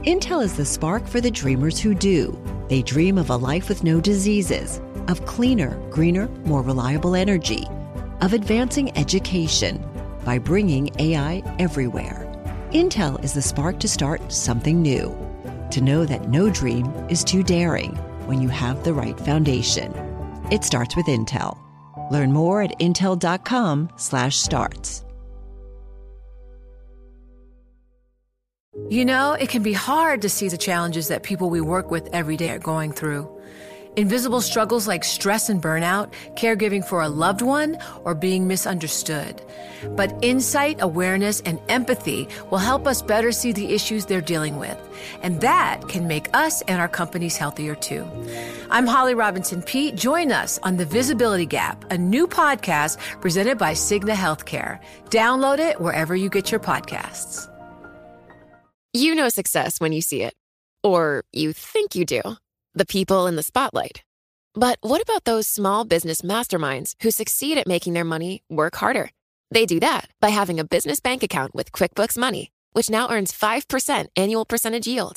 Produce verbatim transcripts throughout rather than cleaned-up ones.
Intel is the spark for the dreamers who do. They dream of a life with no diseases, of cleaner, greener, more reliable energy, of advancing education by bringing A I everywhere. Intel is the spark to start something new, to know that no dream is too daring when you have the right foundation. It starts with Intel. Learn more at intel.com slash starts. You know, it can be hard to see the challenges that people we work with every day are going through. Invisible struggles like stress and burnout, caregiving for a loved one, or being misunderstood. But insight, awareness, and empathy will help us better see the issues they're dealing with. And that can make us and our companies healthier too. I'm Holly Robinson Peete. Join us on The Visibility Gap, a new podcast presented by Cigna Healthcare. Download it wherever you get your podcasts. You know success when you see it. Or you think you do. The people in the spotlight. But what about those small business masterminds who succeed at making their money work harder? They do that by having a business bank account with QuickBooks Money, which now earns five percent annual percentage yield.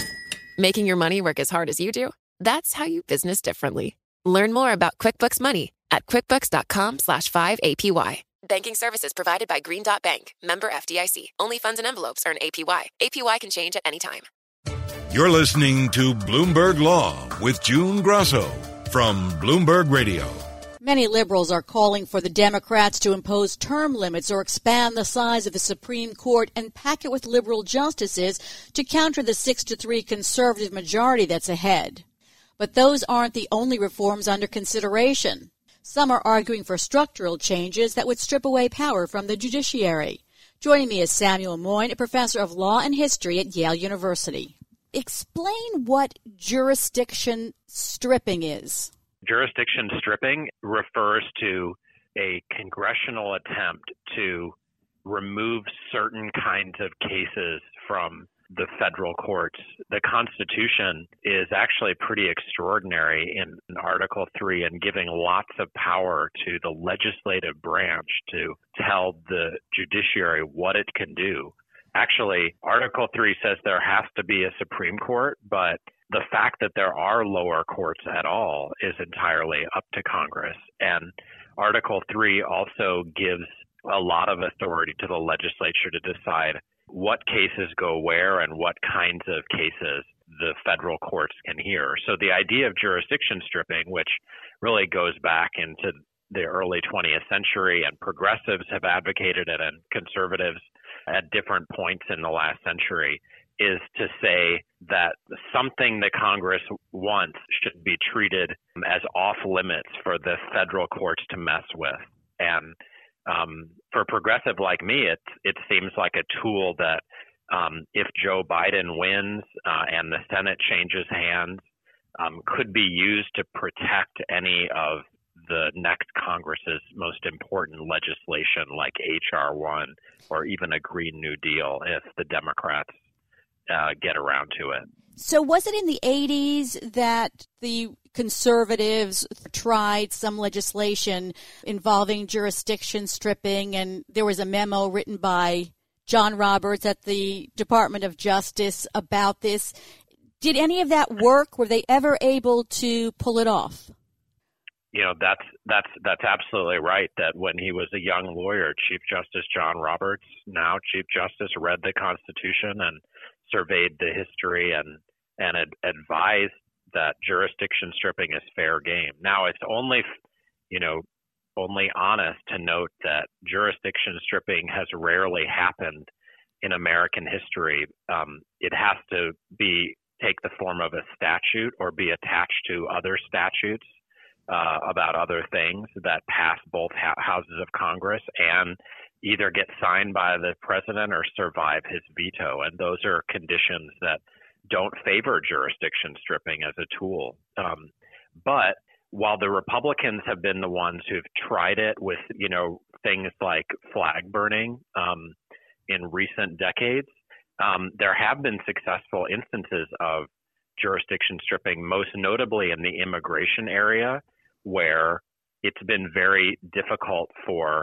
Making your money work as hard as you do? That's how you business differently. Learn more about QuickBooks Money at quickbooks.com slash 5APY. Banking services provided by Green Dot Bank. Member F D I C. Only funds and envelopes earn A P Y. A P Y can change at any time. You're listening to Bloomberg Law with June Grosso from Bloomberg Radio. Many liberals are calling for the Democrats to impose term limits or expand the size of the Supreme Court and pack it with liberal justices to counter the six to three conservative majority that's ahead. But those aren't the only reforms under consideration. Some are arguing for structural changes that would strip away power from the judiciary. Joining me is Samuel Moyn, a professor of law and history at Yale University. Explain what jurisdiction stripping is. Jurisdiction stripping refers to a congressional attempt to remove certain kinds of cases from the federal courts. The Constitution is actually pretty extraordinary in Article three and giving lots of power to the legislative branch to tell the judiciary what it can do. Actually, Article three says there has to be a Supreme Court, but the fact that there are lower courts at all is entirely up to Congress. And Article three also gives a lot of authority to the legislature to decide what cases go where and what kinds of cases the federal courts can hear. So the idea of jurisdiction stripping, which really goes back into the early twentieth century, and progressives have advocated it and conservatives at different points in the last century, is to say that something that Congress wants should be treated as off limits for the federal courts to mess with. And um, for a progressive like me, it, it seems like a tool that um, if Joe Biden wins uh, and the Senate changes hands, um, could be used to protect any of the next Congress's most important legislation like H R one or even a Green New Deal if the Democrats uh, get around to it. So was it in the eighties that the conservatives tried some legislation involving jurisdiction stripping, and there was a memo written by John Roberts at the Department of Justice about this? Did any of that work? Were they ever able to pull it off? You know, that's that's that's absolutely right, that when he was a young lawyer, Chief Justice John Roberts, now Chief Justice, read the Constitution and surveyed the history and, and ad- advised that jurisdiction stripping is fair game. Now, it's only, you know, only honest to note that jurisdiction stripping has rarely happened in American history. Um, it has to be take the form of a statute or be attached to other statutes Uh, about other things that pass both ha- houses of Congress and either get signed by the president or survive his veto. And those are conditions that don't favor jurisdiction stripping as a tool. Um, but while the Republicans have been the ones who've tried it with, you know, things like flag burning um, in recent decades, um, there have been successful instances of jurisdiction stripping, most notably in the immigration area, where it's been very difficult for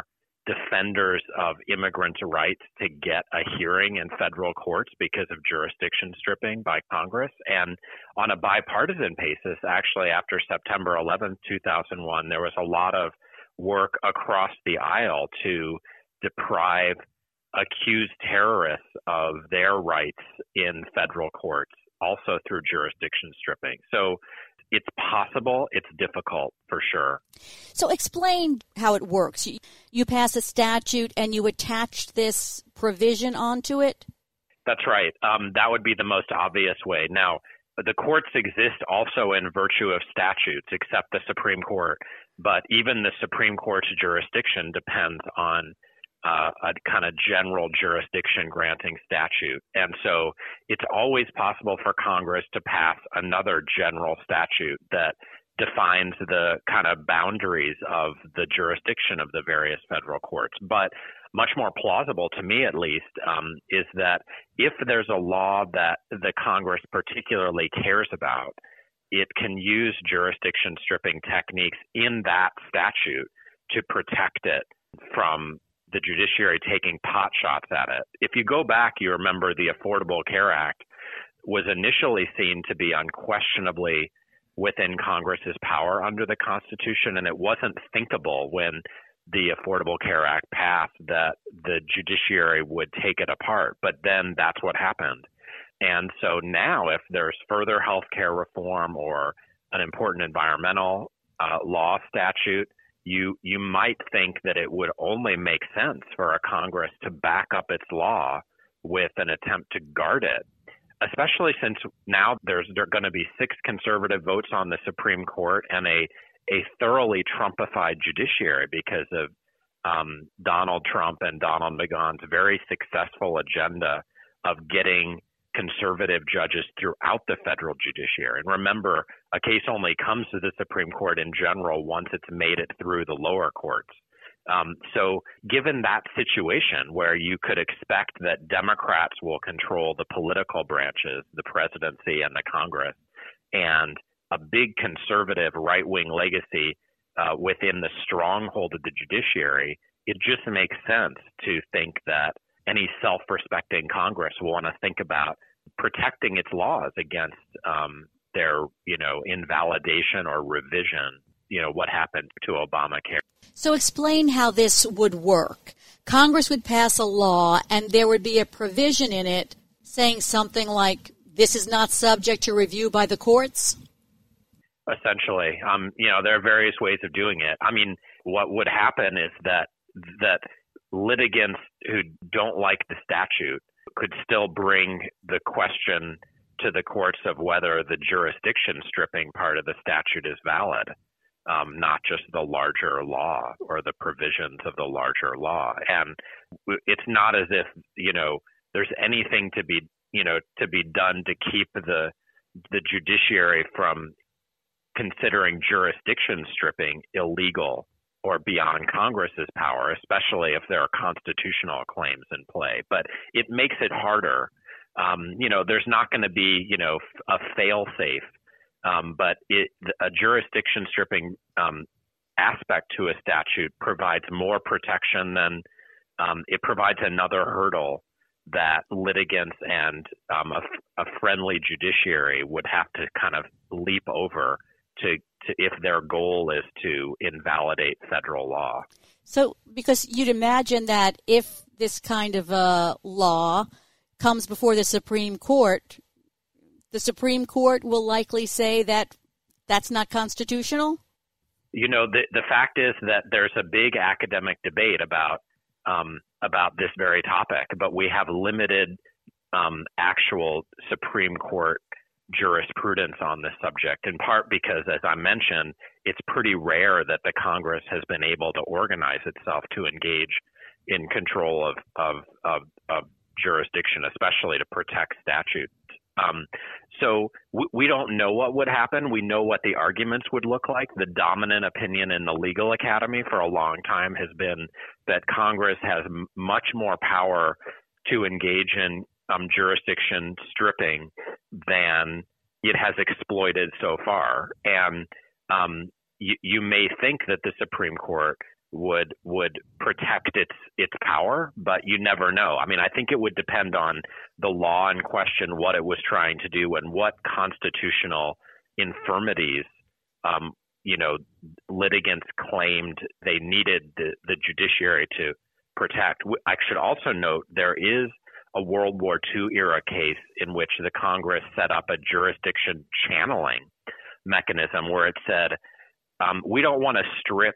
defenders of immigrants' rights to get a hearing in federal courts because of jurisdiction stripping by Congress. And on a bipartisan basis, actually, after September eleventh, two thousand one, there was a lot of work across the aisle to deprive accused terrorists of their rights in federal courts, also through jurisdiction stripping. So it's possible. It's difficult for sure. So explain how it works. You, you pass a statute and you attach this provision onto it? That's right. Um, that would be the most obvious way. Now, the courts exist also in virtue of statutes, except the Supreme Court. But even the Supreme Court's jurisdiction depends on uh, a kind of general jurisdiction granting statute. And so it's always possible for Congress to pass another general statute that defines the kind of boundaries of the jurisdiction of the various federal courts. But much more plausible, to me at least, um, is that if there's a law that the Congress particularly cares about, it can use jurisdiction stripping techniques in that statute to protect it from the judiciary taking pot shots at it. If you go back, you remember the Affordable Care Act was initially seen to be unquestionably within Congress's power under the Constitution, and it wasn't thinkable when the Affordable Care Act passed that the judiciary would take it apart. But then that's what happened. And so now if there's further health care reform or an important environmental uh, law statute, you you might think that it would only make sense for a Congress to back up its law with an attempt to guard it, especially since now there's there are going to be six conservative votes on the Supreme Court and a, a thoroughly Trumpified judiciary because of um, Donald Trump and Donald McGahn's very successful agenda of getting conservative judges throughout the federal judiciary. And remember, a case only comes to the Supreme Court in general once it's made it through the lower courts. Um, so given that situation where you could expect that Democrats will control the political branches, the presidency and the Congress, and a big conservative right-wing legacy uh, within the stronghold of the judiciary, it just makes sense to think that any self-respecting Congress will want to think about protecting its laws against um, their, you know, invalidation or revision, you know, what happened to Obamacare. So explain how this would work. Congress would pass a law and there would be a provision in it saying something like, this is not subject to review by the courts? Essentially. Um, you know, there are various ways of doing it. I mean, what would happen is that that litigants who don't like the statute could still bring the question to the courts of whether the jurisdiction stripping part of the statute is valid, um, not just the larger law or the provisions of the larger law. And it's not as if, you know, there's anything to be, you know, to be done to keep the the judiciary from considering jurisdiction stripping illegal or beyond Congress's power, especially if there are constitutional claims in play. But it makes it harder. Um, you know, there's not going to be, you know, a fail-safe, um, but it, a jurisdiction stripping um, aspect to a statute provides more protection than um, it provides another hurdle that litigants and um, a, a friendly judiciary would have to kind of leap over to, to if their goal is to invalidate federal law. So, because you'd imagine that if this kind of a law comes before the Supreme Court, the Supreme Court will likely say that that's not constitutional? You know, the the fact is that there's a big academic debate about um, about this very topic, but we have limited um, actual Supreme Court jurisprudence on this subject, in part because, as I mentioned, it's pretty rare that the Congress has been able to organize itself to engage in control of of, of, of jurisdiction, especially to protect statutes. Um, so we, we don't know what would happen. We know what the arguments would look like. The dominant opinion in the legal academy for a long time has been that Congress has m- much more power to engage in um, jurisdiction stripping than it has exploited so far. And um, you, you may think that the Supreme Court would would protect its its power, but you never know. I mean, I think it would depend on the law in question, what it was trying to do, and what constitutional infirmities, um, you know, litigants claimed they needed the, the judiciary to protect. I should also note there is a World War Two era case in which the Congress set up a jurisdiction channeling mechanism where it said, um, we don't want to strip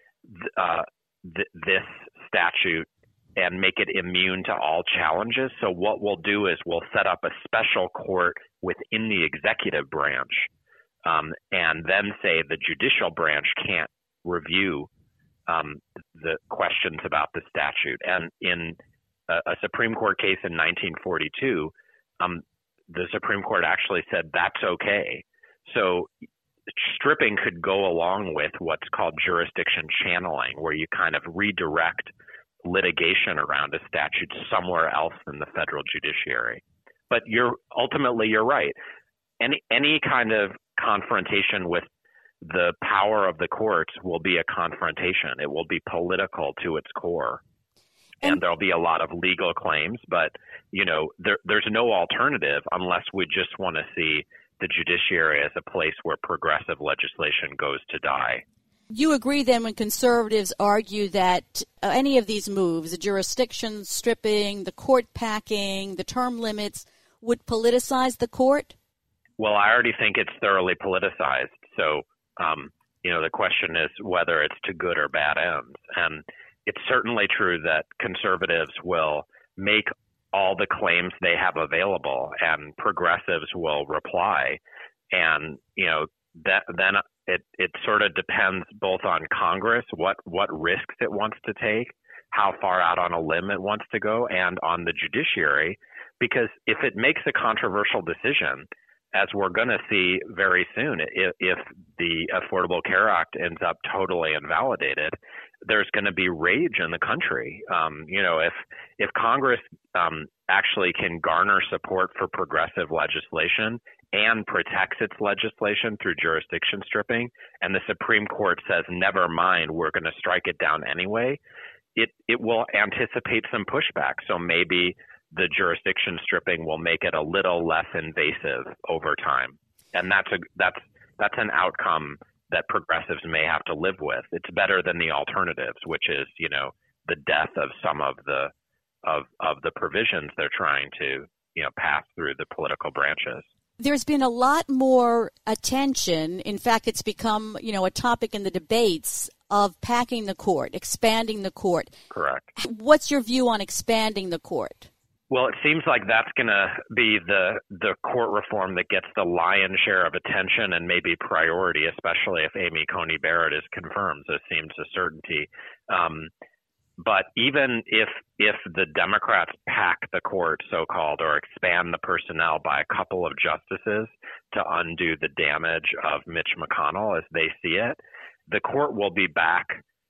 Uh, th- this statute and make it immune to all challenges. So what we'll do is we'll set up a special court within the executive branch, um, and then say the judicial branch can't review um, the questions about the statute. And in a, a Supreme Court case in nineteen forty-two, um, the Supreme Court actually said that's okay. So stripping could go along with what's called jurisdiction channeling, where you kind of redirect litigation around a statute somewhere else than the federal judiciary. But you're ultimately you're right. Any any kind of confrontation with the power of the courts will be a confrontation. It will be political to its core. And, and there'll be a lot of legal claims, but you know, there, there's no alternative unless we just want to see the judiciary as a place where progressive legislation goes to die. You agree then when conservatives argue that uh, any of these moves, the jurisdiction stripping, the court packing, the term limits, would politicize the court? Well, I already think it's thoroughly politicized. So, um, you know, the question is whether it's to good or bad ends. And it's certainly true that conservatives will make all the claims they have available, and progressives will reply. And, you know, that then it, it sort of depends both on Congress, what, what risks it wants to take, how far out on a limb it wants to go, and on the judiciary. Because if it makes a controversial decision, as we're going to see very soon, if, if the Affordable Care Act ends up totally invalidated, there's going to be rage in the country. Um, you know, if if Congress um, actually can garner support for progressive legislation and protects its legislation through jurisdiction stripping, and the Supreme Court says, never mind, we're going to strike it down anyway, it it will anticipate some pushback. So maybe the jurisdiction stripping will make it a little less invasive over time, and that's a that's that's an outcome that progressives may have to live with. It's better than the alternatives, which is, you know, the death of some of the of of the provisions they're trying to, you know, pass through the political branches. There's been a lot more attention. In fact, it's become, you know, a topic in the debates of packing the court, expanding the court. Correct. What's your view on expanding the court? Well, it seems like that's going to be the the court reform that gets the lion's share of attention and maybe priority, especially if Amy Coney Barrett is confirmed. So it seems a certainty. Um, but even if if the Democrats pack the court, so-called, or expand the personnel by a couple of justices to undo the damage of Mitch McConnell as they see it, the court will be back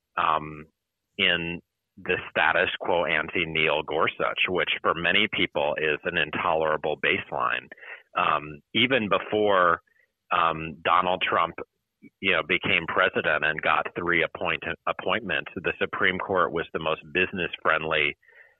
um, in the status quo ante Neil Gorsuch, which for many people is an intolerable baseline. Um, even before um, Donald Trump, you know, became president and got three appoint- appointments, the Supreme Court was the most business-friendly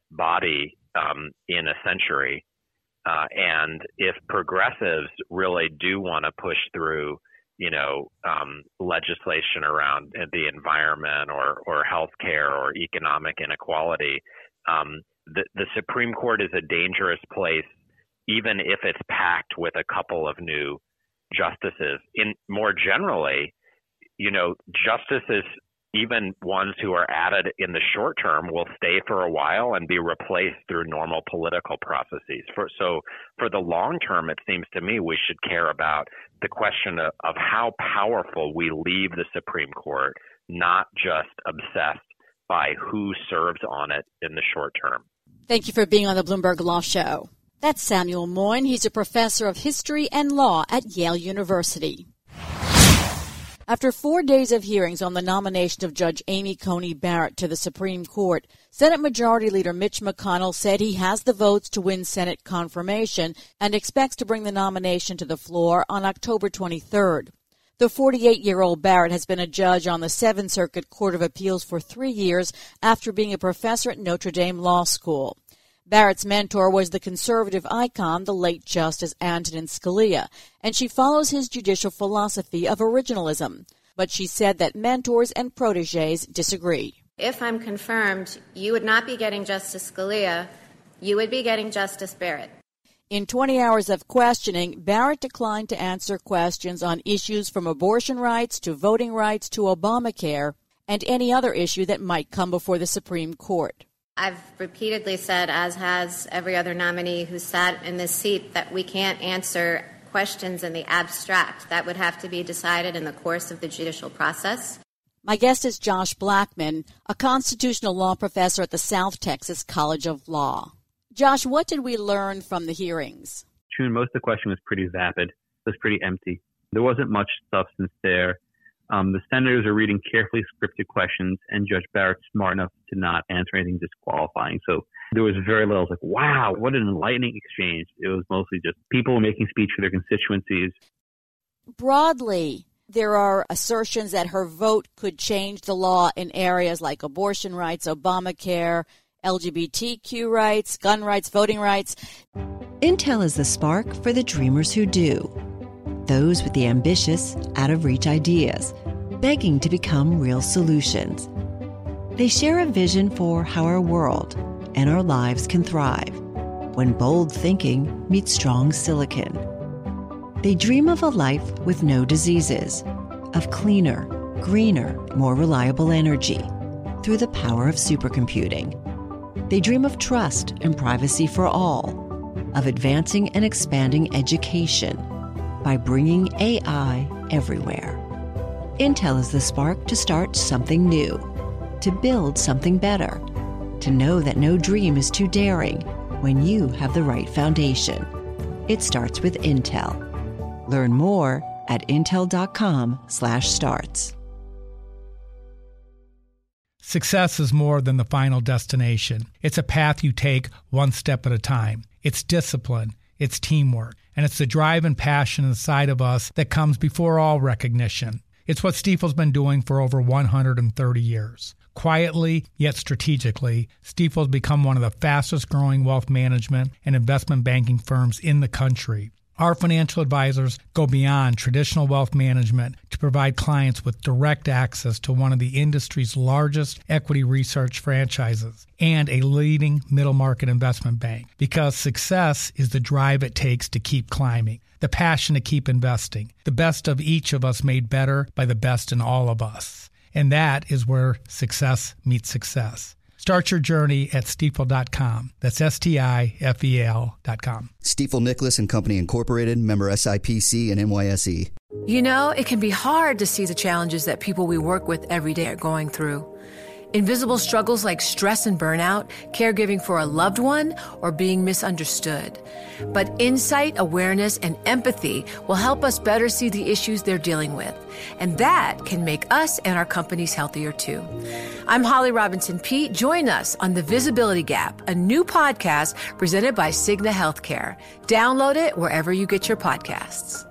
body um, in a century. Uh, and if progressives really do want to push through, you know, um, legislation around the environment or, or healthcare or economic inequality, um, the, the Supreme Court is a dangerous place, even if it's packed with a couple of new justices. In more generally, you know, justices, even ones who are added in the short term, will stay for a while and be replaced through normal political processes. For, so for the long term, it seems to me we should care about the question of, of how powerful we leave the Supreme Court, not just obsessed by who serves on it in the short term. Thank you for being on the Bloomberg Law Show. That's Samuel Moyn. He's a professor of history and law at Yale University. After four days of hearings on the nomination of Judge Amy Coney Barrett to the Supreme Court, Senate Majority Leader Mitch McConnell said he has the votes to win Senate confirmation and expects to bring the nomination to the floor on October twenty-third. The forty-eight-year-old Barrett has been a judge on the Seventh Circuit Court of Appeals for three years after being a professor at Notre Dame Law School. Barrett's mentor was the conservative icon, the late Justice Antonin Scalia, and she follows his judicial philosophy of originalism. But she said that mentors and protégés disagree. If I'm confirmed, you would not be getting Justice Scalia, you would be getting Justice Barrett. In twenty hours of questioning, Barrett declined to answer questions on issues from abortion rights to voting rights to Obamacare and any other issue that might come before the Supreme Court. I've repeatedly said, as has every other nominee who sat in this seat, that we can't answer questions in the abstract. That would have to be decided in the course of the judicial process. My guest is Josh Blackman, a constitutional law professor at the South Texas College of Law. Josh, what did we learn from the hearings? June, most of the question was pretty vapid. It was pretty empty. There wasn't much substance there. Um, the senators are reading carefully scripted questions, and Judge Barrett's smart enough to not answer anything disqualifying. So there was very little. It was like, wow, what an enlightening exchange. It was mostly just people making speech for their constituencies. Broadly, there are assertions that her vote could change the law in areas like abortion rights, Obamacare, L G B T Q rights, gun rights, voting rights. Intel is the spark for the dreamers who do. Those with the ambitious, out-of-reach ideas, begging to become real solutions. They share a vision for how our world and our lives can thrive when bold thinking meets strong silicon. They dream of a life with no diseases, of cleaner, greener, more reliable energy through the power of supercomputing. They dream of trust and privacy for all, of advancing and expanding education by bringing A I everywhere. Intel is the spark to start something new, to build something better, to know that no dream is too daring when you have the right foundation. It starts with Intel. Learn more at intel.com slash starts. Success is more than the final destination. It's a path you take one step at a time. It's discipline, it's teamwork, and it's the drive and passion inside of us that comes before all recognition. It's what Stifel's been doing for over one hundred thirty years. Quietly, yet strategically, Stifel's become one of the fastest growing wealth management and investment banking firms in the country. Our financial advisors go beyond traditional wealth management to provide clients with direct access to one of the industry's largest equity research franchises and a leading middle market investment bank, because success is the drive it takes to keep climbing, the passion to keep investing, the best of each of us made better by the best in all of us. And that is where success meets success. Start your journey at Stifel dot com. That's S T I F E L dot com. Stifel Nicholas and Company Incorporated, member S I P C and N Y S E. You know, it can be hard to see the challenges that people we work with every day are going through. Invisible struggles like stress and burnout, caregiving for a loved one, or being misunderstood. But insight, awareness, and empathy will help us better see the issues they're dealing with. And that can make us and our companies healthier too. I'm Holly Robinson Peete. Join us on The Visibility Gap, a new podcast presented by Cigna Healthcare. Download it wherever you get your podcasts.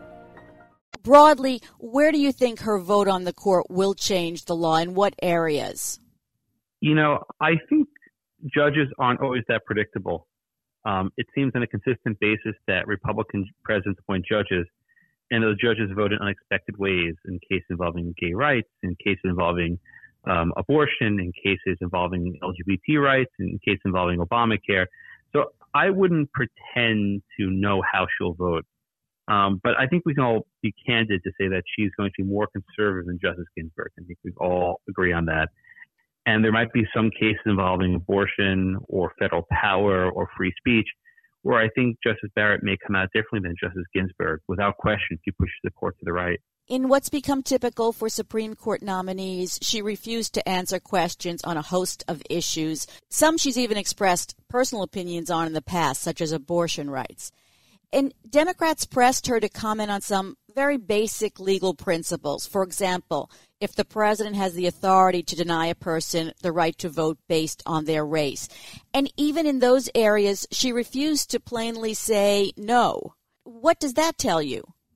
Broadly, where do you think her vote on the court will change the law? In what areas? You know, I think judges aren't always that predictable. Um, it seems on a consistent basis that Republican presidents appoint judges, and those judges vote in unexpected ways in cases involving gay rights, in cases involving um, abortion, in cases involving L G B T rights, in cases involving Obamacare. So I wouldn't pretend to know how she'll vote. Um, but I think we can all be candid to say that she's going to be more conservative than Justice Ginsburg. I think we all agree on that. And there might be some cases involving abortion or federal power or free speech where I think Justice Barrett may come out differently than Justice Ginsburg. Without question, she pushes the court to the right. In what's become typical for Supreme Court nominees, she refused to answer questions on a host of issues. Some she's even expressed personal opinions on in the past, such as abortion rights. And Democrats pressed her to comment on some very basic legal principles. For example, if the president has the authority to deny a person the right to vote based on their race. And even in those areas, she refused to plainly say no. What does that tell you?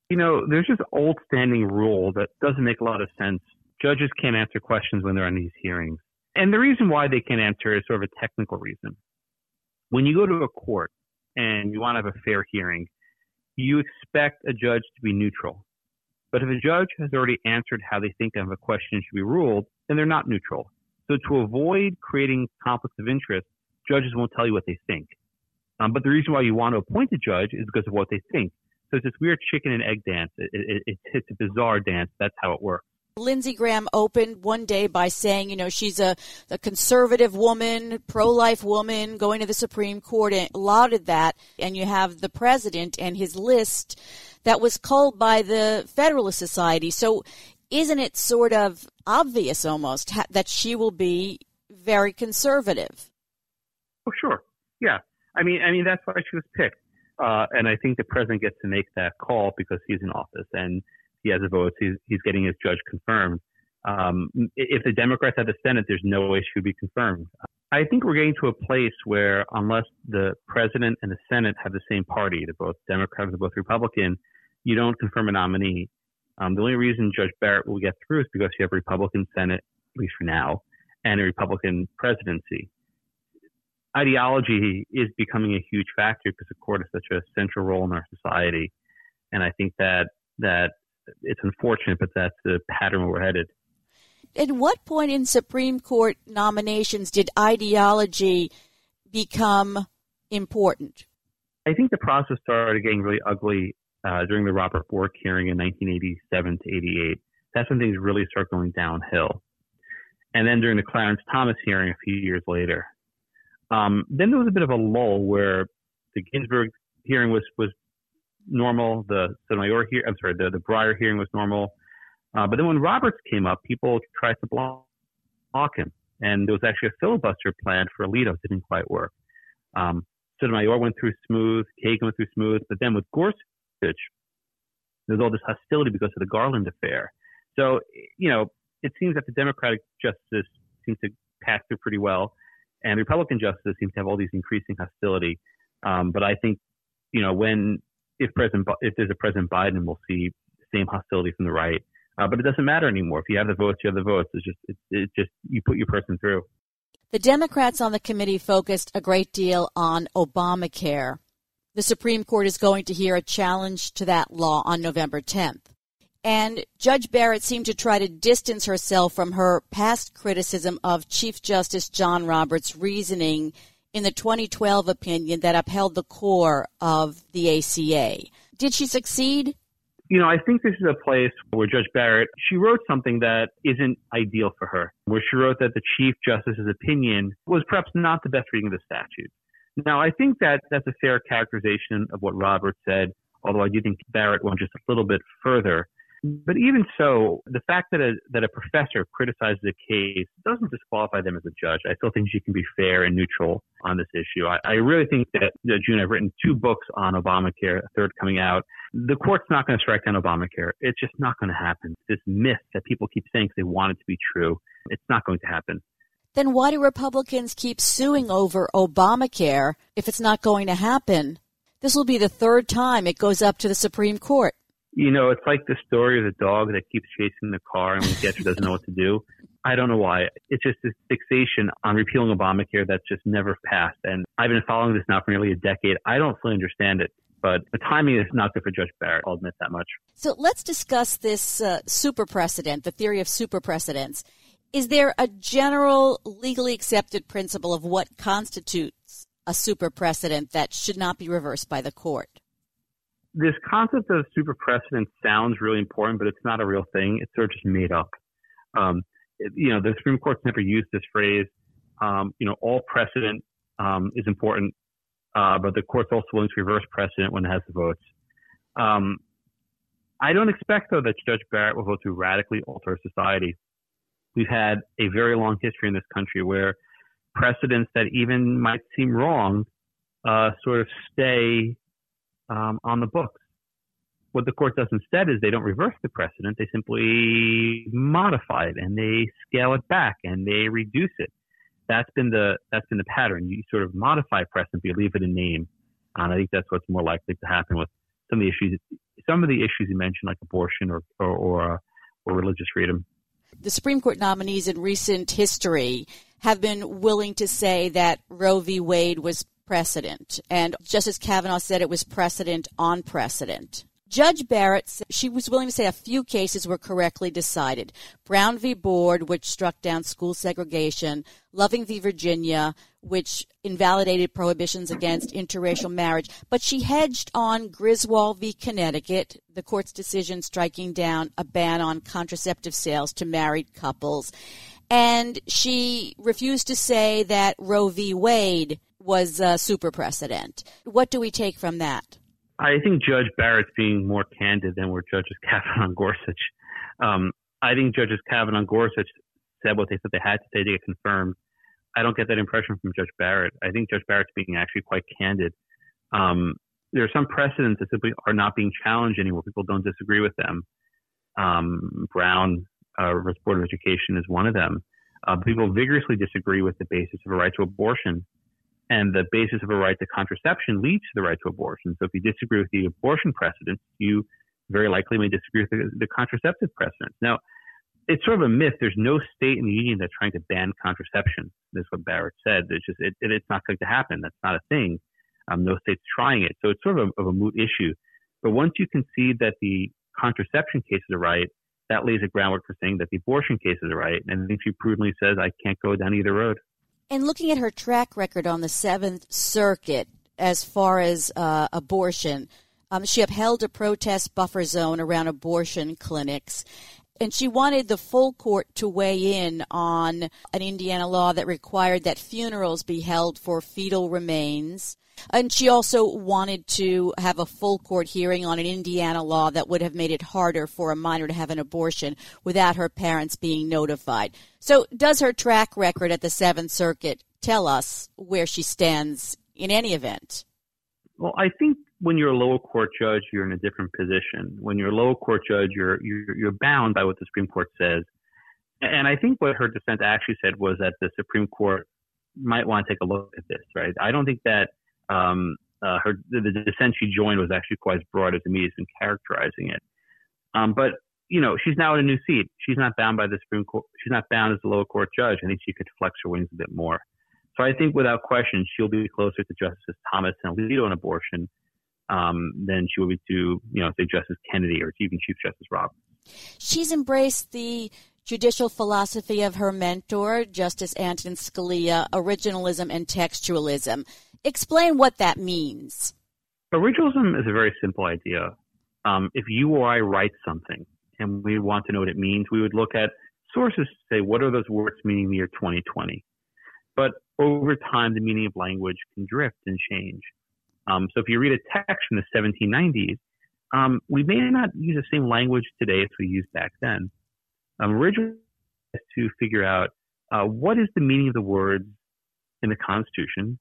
You know, there's this old standing rule that doesn't make a lot of sense. Judges can't answer questions when they're on these hearings. And the reason why they can't answer is sort of a technical reason. When you go to a court and you want to have a fair hearing, you expect a judge to be neutral. But if a judge has already answered how they think of a question should be ruled, then they're not neutral. So to avoid creating conflicts of interest, judges won't tell you what they think. Um, but the reason why you want to appoint a judge is because of what they think. So it's this weird chicken and egg dance. It, it, it, it's a bizarre dance. That's how it works. Lindsey Graham opened one day by saying, you know, she's a, a conservative woman, pro-life woman, going to the Supreme Court, and lauded that. And you have the president and his list that was culled by the Federalist Society. So isn't it sort of obvious almost ha- that she will be very conservative? Oh, sure. Yeah. I mean, I mean, that's why she was picked. Uh, and I think the president gets to make that call because he's in office and he has a vote. He's, he's getting his judge confirmed. Um, if the Democrats have the Senate, there's no way she would be confirmed. I think we're getting to a place where unless the president and the Senate have the same party, they're both Democrat, they're both Republican, you don't confirm a nominee. Um, the only reason Judge Barrett will get through is because you have a Republican Senate, at least for now, and a Republican presidency. Ideology is becoming a huge factor because the court has such a central role in our society. And I think that that it's unfortunate, but that's the pattern where we're headed. At what point in Supreme Court nominations did ideology become important? I think the process started getting really ugly uh, during the Robert Bork hearing in nineteen eighty-seven to eighty-eight. That's when things really start going downhill. And then during the Clarence Thomas hearing a few years later. Um, then there was a bit of a lull where the Ginsburg hearing was, was normal. The Sotomayor hearing, I'm sorry, the, the Breyer hearing was normal. Uh, but then when Roberts came up, people tried to block him. And there was actually a filibuster planned for Alito. It didn't quite work. Um, Sotomayor went through smooth, Kagan went through smooth. But then with Gorsuch, there's all this hostility because of the Garland affair. So, you know, it seems that the Democratic justice seems to pass through pretty well. And Republican justice seems to have all these increasing hostility. Um, but I think, you know, when, if President, if there's a President Biden, we'll see the same hostility from the right. Uh, but it doesn't matter anymore. If you have the votes, you have the votes. It's just, it's, it's just, you put your person through. The Democrats on the committee focused a great deal on Obamacare. The Supreme Court is going to hear a challenge to that law on November tenth. And Judge Barrett seemed to try to distance herself from her past criticism of Chief Justice John Roberts' reasoning in the twenty twelve opinion that upheld the core of the A C A. Did she succeed? You know, I think this is a place where Judge Barrett, she wrote something that isn't ideal for her, where she wrote that the Chief Justice's opinion was perhaps not the best reading of the statute. Now, I think that that's a fair characterization of what Roberts said, although I do think Barrett went just a little bit further. But even so, the fact that a, that a professor criticizes a case doesn't disqualify them as a judge. I still think she can be fair and neutral on this issue. I, I really think that, that, June, I've written two books on Obamacare, a third coming out. The court's not going to strike down Obamacare. It's just not going to happen. This myth that people keep saying they want it to be true, it's not going to happen. Then why do Republicans keep suing over Obamacare if it's not going to happen? This will be the third time it goes up to the Supreme Court. You know, it's like the story of the dog that keeps chasing the car and when it gets her doesn't know what to do. I don't know why. It's just this fixation on repealing Obamacare that's just never passed. And I've been following this now for nearly a decade. I don't fully understand it, but the timing is not good for Judge Barrett. I'll admit that much. So let's discuss this uh, super precedent, the theory of super precedents. Is there a general legally accepted principle of what constitutes a super precedent that should not be reversed by the court? This concept of super precedent sounds really important, but it's not a real thing. It's sort of just made up. Um, it, you know, the Supreme Court's never used this phrase. Um, you know, all precedent um, is important, uh, but the court's also willing to reverse precedent when it has the votes. Um, I don't expect, though, that Judge Barrett will vote to radically alter society. We've had a very long history in this country where precedents that even might seem wrong uh, sort of stay Um, on the books. What the court does instead is they don't reverse the precedent. They simply modify it and they scale it back and they reduce it. That's been the that's been the pattern. You sort of modify precedent, but you leave it in name. And I think that's what's more likely to happen with some of the issues, some of the issues you mentioned, like abortion or or or, uh, or religious freedom. The Supreme Court nominees in recent history have been willing to say that Roe v. Wade was precedent, and Justice Kavanaugh said it was precedent on precedent. Judge Barrett, she was willing to say a few cases were correctly decided. Brown v. Board, which struck down school segregation. Loving v. Virginia, which invalidated prohibitions against interracial marriage. But she hedged on Griswold v. Connecticut, the court's decision striking down a ban on contraceptive sales to married couples. And she refused to say that Roe v. Wade was a super precedent. What do we take from that? I think Judge Barrett's being more candid than were Judges Kavanaugh and Gorsuch. Um, I think Judges Kavanaugh and Gorsuch said what they said they had to say to get confirmed. I don't get that impression from Judge Barrett. I think Judge Barrett's being actually quite candid. Um, there are some precedents that simply are not being challenged anymore. People don't disagree with them. Um, Brown uh, Board of Education is one of them. Uh, people vigorously disagree with the basis of a right to abortion. And the basis of a right to contraception leads to the right to abortion. So if you disagree with the abortion precedent, you very likely may disagree with the, the contraceptive precedent. Now, it's sort of a myth. There's no state in the union that's trying to ban contraception. That's what Barrett said. It's just it, it, it's not going to happen. That's not a thing. Um, no state's trying it. So it's sort of a, of a moot issue. But once you concede that the contraception cases are right, that lays a groundwork for saying that the abortion cases are right. And I think she prudently says, I can't go down either road. And looking at her track record on the Seventh Circuit as far as uh, abortion, um, she upheld a protest buffer zone around abortion clinics, and she wanted the full court to weigh in on an Indiana law that required that funerals be held for fetal remains. And she also wanted to have a full court hearing on an Indiana law that would have made it harder for a minor to have an abortion without her parents being notified. So does her track record at the Seventh Circuit tell us where she stands in any event? Well, I think when you're a lower court judge, you're in a different position. When you're a lower court judge, you're you're, you're bound by what the Supreme Court says. And I think what her dissent actually said was that the Supreme Court might want to take a look at this, right? I don't think that Um, uh, her the, the dissent she joined was actually quite as broad as the media has been characterizing it. Um, but you know, she's now in a new seat. She's not bound by the Supreme Court. She's not bound as a lower court judge. I think she could flex her wings a bit more. So I think without question, she'll be closer to Justice Thomas and Alito on abortion um, than she will be to, you know, say Justice Kennedy or even Chief Justice Roberts. She's embraced the judicial philosophy of her mentor, Justice Antonin Scalia, originalism and textualism. Explain what that means. Originalism is a very simple idea. Um, if you or I write something and we want to know what it means, we would look at sources to say, what are those words meaning in the year twenty twenty? But over time, the meaning of language can drift and change. Um, so if you read a text from the seventeen nineties, um, we may not use the same language today as we used back then. Um, originally, to figure out uh, what is the meaning of the words in the Constitution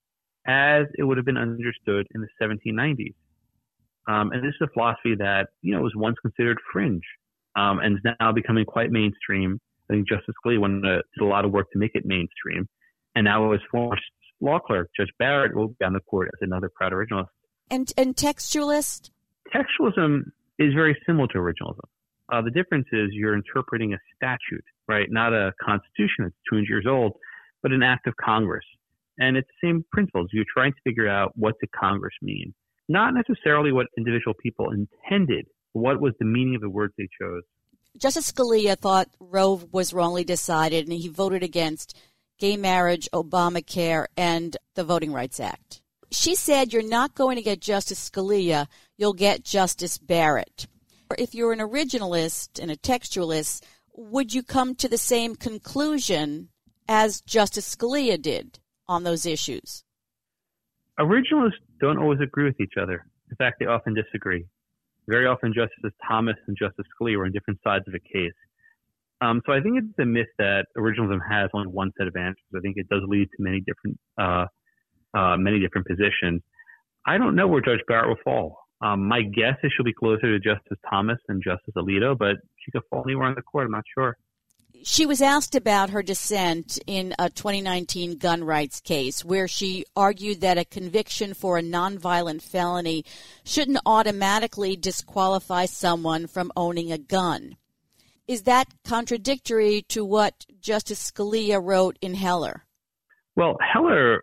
as it would have been understood in the seventeen nineties. Um, and this is a philosophy that, you know, was once considered fringe um, and is now becoming quite mainstream. I think Justice Scalia went, uh, did a lot of work to make it mainstream. And now as former law clerk, Judge Barrett will be on the court as another proud originalist. And, and textualist? Textualism is very similar to originalism. Uh, the difference is you're interpreting a statute, right? Not a constitution that's two hundred years old, but an act of Congress. And it's the same principles. You're trying to figure out what did Congress mean. Not necessarily what individual people intended. What was the meaning of the words they chose? Justice Scalia thought Roe was wrongly decided, and he voted against gay marriage, Obamacare, and the Voting Rights Act. She said you're not going to get Justice Scalia, you'll get Justice Barrett. If you're an originalist and a textualist, would you come to the same conclusion as Justice Scalia did on those issues? Originalists don't always agree with each other. In fact, they often disagree. Very often, Justices Thomas and Justice Scalia are on different sides of a case. Um, so I think it's a myth that originalism has only one set of answers. I think it does lead to many different, uh, uh, many different positions. I don't know where Judge Barrett will fall. Um, my guess is she'll be closer to Justice Thomas and Justice Alito, but she could fall anywhere on the court. I'm not sure. She was asked about her dissent in a twenty nineteen gun rights case where she argued that a conviction for a nonviolent felony shouldn't automatically disqualify someone from owning a gun. Is that contradictory to what Justice Scalia wrote in Heller? Well, Heller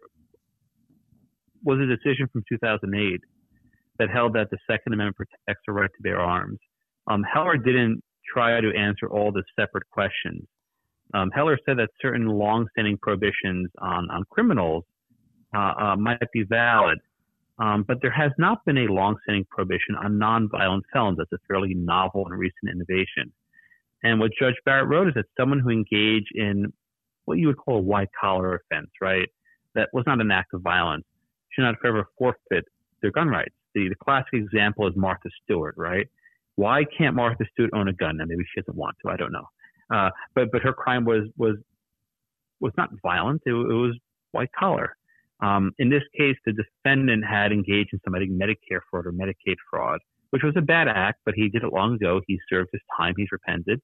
was a decision from two thousand eight that held that the Second Amendment protects the right to bear arms. Um, Heller didn't try to answer all the separate questions. Um, Heller said that certain longstanding prohibitions on, on criminals uh, uh, might be valid, um, but there has not been a longstanding prohibition on nonviolent felons. That's a fairly novel and recent innovation. And what Judge Barrett wrote is that someone who engaged in what you would call a white-collar offense, right, that was not an act of violence, should not forever forfeit their gun rights. The, the classic example is Martha Stewart, right? Why can't Martha Stewart own a gun? And maybe she doesn't want to. I don't know. Uh, but but her crime was was was not violent. It, it was white collar. Um, in this case, the defendant had engaged in some Medicare fraud or Medicaid fraud, which was a bad act, but he did it long ago. He served his time. He's repented.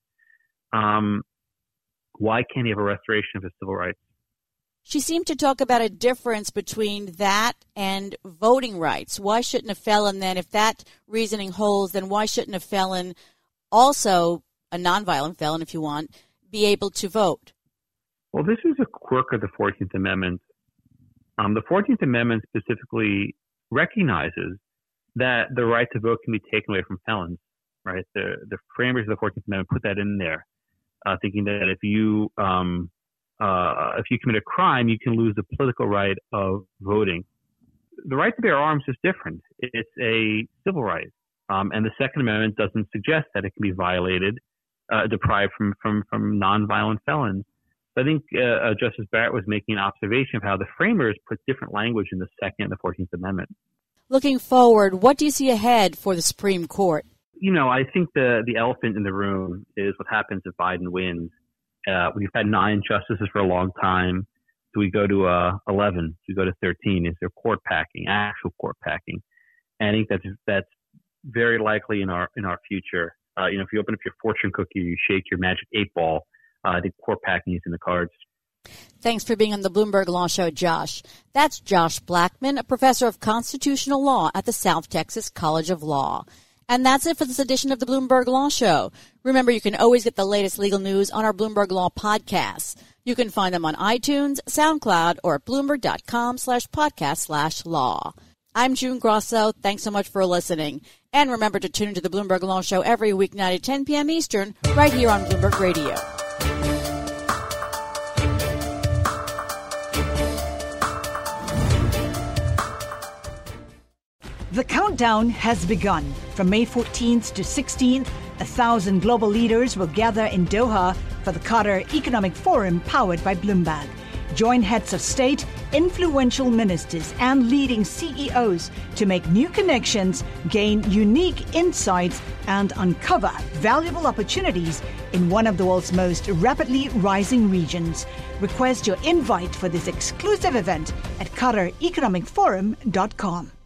Um, why can't he have a restoration of his civil rights? She seemed to talk about a difference between that and voting rights. Why shouldn't a felon then, if that reasoning holds, then why shouldn't a felon, also a nonviolent felon if you want, be able to vote? Well, this is a quirk of the fourteenth Amendment. Um, the fourteenth Amendment specifically recognizes that the right to vote can be taken away from felons, right? The, the framers of the fourteenth Amendment put that in there, uh, thinking that if you... Um, Uh, if you commit a crime, you can lose the political right of voting. The right to bear arms is different. It's a civil right. Um, and the Second Amendment doesn't suggest that it can be violated, uh, deprived from, from, from nonviolent felons. So I think uh, Justice Barrett was making an observation of how the framers put different language in the Second and the fourteenth Amendment. Looking forward, what do you see ahead for the Supreme Court? You know, I think the, the elephant in the room is what happens if Biden wins. Uh, we've had nine justices for a long time. Do we go to uh, eleven? Do we go to thirteen? Is there court packing, actual court packing? And I think that's that's very likely in our in our future. Uh, you know, if you open up your fortune cookie, you shake your magic eight ball. Uh, I think court packing is in the cards. Thanks for being on the Bloomberg Law Show, Josh. That's Josh Blackman, a professor of constitutional law at the South Texas College of Law. And that's it for this edition of the Bloomberg Law Show. Remember, you can always get the latest legal news on our Bloomberg Law podcasts. You can find them on iTunes, SoundCloud, or at bloomberg.com slash podcast slash law. I'm June Grosso. Thanks so much for listening. And remember to tune into the Bloomberg Law Show every weeknight at ten p.m. Eastern, right here on Bloomberg Radio. The countdown has begun. From May fourteenth to sixteenth, a thousand global leaders will gather in Doha for the Qatar Economic Forum powered by Bloomberg. Join heads of state, influential ministers, and leading C E Os to make new connections, gain unique insights, and uncover valuable opportunities in one of the world's most rapidly rising regions. Request your invite for this exclusive event at qatar economic forum dot com.